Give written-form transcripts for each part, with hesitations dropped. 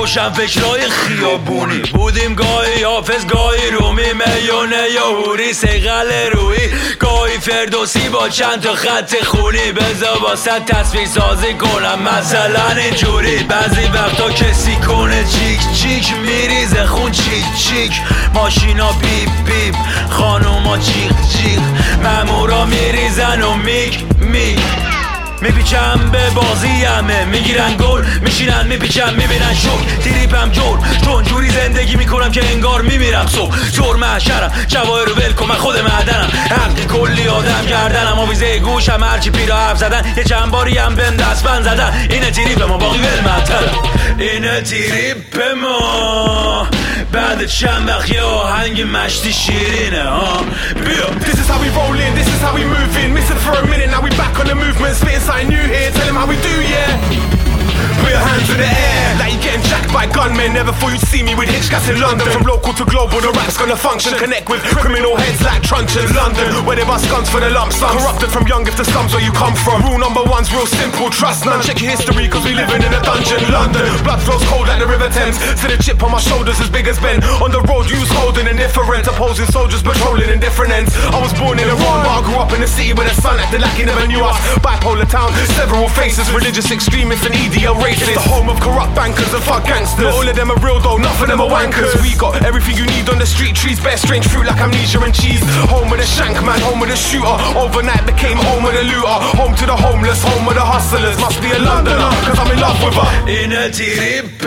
روشن فکرای خیابونی بودیم، گاهی حافظ گاهی رومی، میونه یا هوری سیغل روی، گاهی فردوسی با چند تا خط خونی. بذار واسه تصویر سازی کنم مثلا اینجوری، بعضی وقتا کسی کنه چیک چیک میریزه خون چیک چیک، ماشینا بیپ بیپ خانوما جیغ جیغ، مامورا میریزن و میگ میگ. میپیچم به بازی همه میگیرن گل، میشینن میپیچم میبینن شک، تریپم جور چون جوری زندگی میکنم که انگار میمیرم صبح. جور محشرم جواهر رو ول کن من خود معدنم، حقی کلی آدم گردنم، آویزه گوشم هرچی پیرا حرف زدن، یه چند باری هم بهم دستبند زدن. اینه تریپ ما باقی ول معطلم، اینه تریپ ما بعد چند وقت یه آهنگ مشتی شیرینه ها. بیا This is how we roll in, this is how we move in. Missing for a minute, now we back on the movement. Spitting something new here, tell them how we do, yeah. Put your hands in the air, like you're getting jacked by gunmen. Never thought you'd see me with hitchcats in London. From local to global, the rap's gonna function. Connect with criminal heads like truncheons. London, where they bust guns for the lump sum. Corrupted from young if the slums where you come from. Rule number one's real simple, trust none. Check your history, cause we living in a dungeon. London, blood flows cold like the River Thames. See the chip on my shoulders as big as Ben. On the road, you was holding indifferent. Opposing soldiers patrolling in different ends. I was born in Iran, but I grew up in the city where the sun acted like he never knew us. Bipolar town, several faces. Religious extremists and EDL racists. It's the home of corrupt bankers and fuck gangsters. Not all of them are real though, none of them are wankers. We got everything you need on the street. Trees bear strange fruit like amnesia and cheese. Home of the shank man, home of the shooter. Overnight became home of the looter. Home to the homeless, home of the hustlers. Must be a Londoner, cause I'm in love with her. اینه تریپ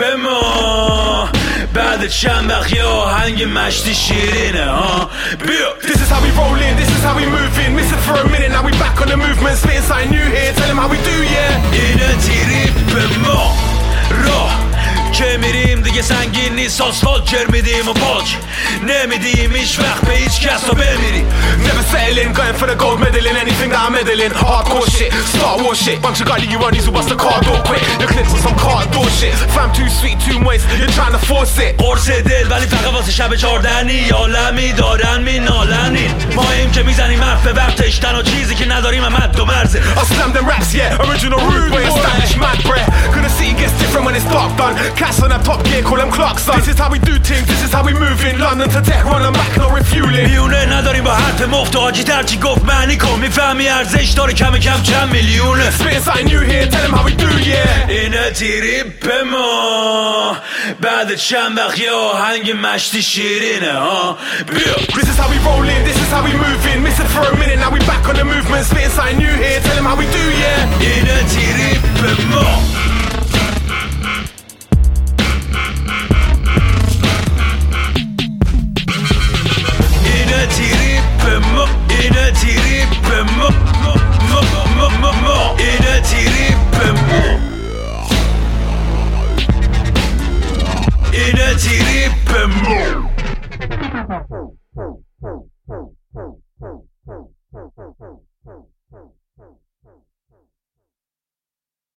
ما بعد چند وقت یه آهنگ مشتی شیرینه ها. بیا This is how we roll in, this is how we move in. Missing for a minute, now we back on the movement. Spitting something new here, tell them how we do, yeah. اینه تریپ ما راه که میریم دیگه سنگین نیست، آسفالت جر میدیم و پاک نمیدیم هیچ وقت به هیچ کس تا بمیریم. Never settling, going for the gold medal in anything that I'm meddling. Hardcore shit, Star Wars shit. Bunch of gully you runnies who bust the car door quick. The clips on some car door shit. Fam too sweet, too moist, you're trying to force it. قرص دل ولی فقط واسه شب چاردنی، عالمی دارن مینالنین، ما ایم که میزنیم حرف به وقتش، تنها چیزی که نداریم هم حد و مرزه. I slam them raps, yeah, original rude way, stylish mad breath. Gonna see it gets different when it's dark done. Cats on that top gear, call them clocks son. This is how we do things, this is how we move in London to Tehran and back, no refueling. میونه نداریم با حرف مفت و حاجی ترچی گفت معنی کن، میفهمی ارزش داره کم کم چند میلیونه. Spitting something new here, tell them how we do, yeah. اینه تریپ ما بعد چند وقت یه آهنگ مشتی شیرینه ها. بیا This is how we roll in, this is how we move in. Missing for a minute, now we back on the movement. Spitting something new here, tell them how we do, yeah. اینه تریپ ما